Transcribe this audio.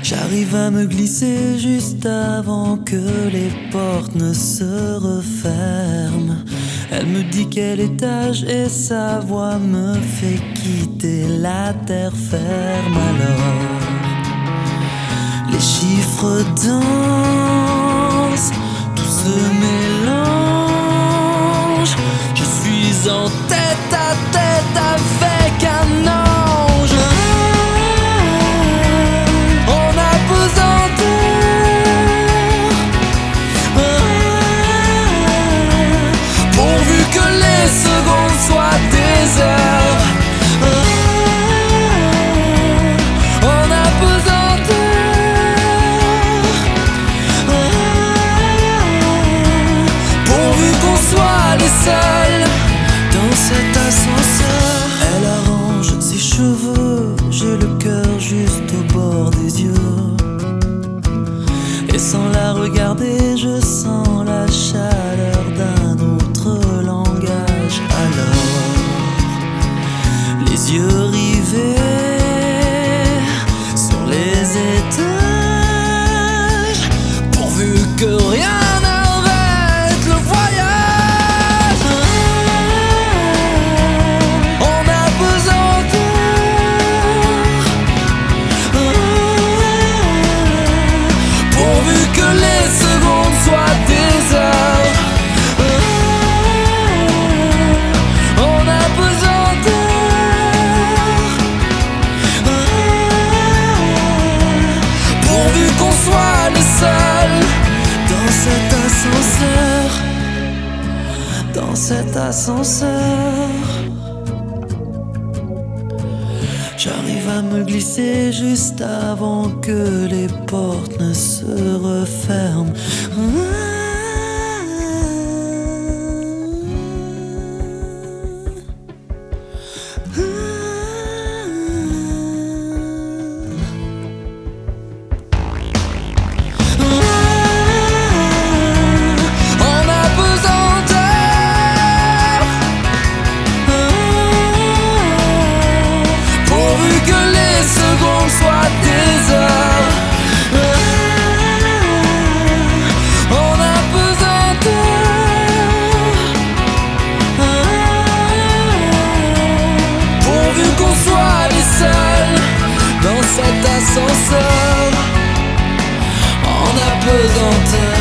J'arrive à me glisser juste avant que les portes ne se referment. Elle me dit quel étage et sa voix me fait quitter la terre ferme. Alors les chiffres dansent, tout se mélange. Je suis en tête à tête avec un ange. Seul dans cet ascenseur. Elle arrange ses cheveux, j'ai le cœur juste au bord des yeux. Et sans la regarder, je sens la chaleur d'un autre langage. Alors, les yeux rivés sur les étages, pourvu que rien dans cet ascenseur. J'arrive à me glisser juste avant que les portes ne se referment. Cet ascenseur en apesanteur.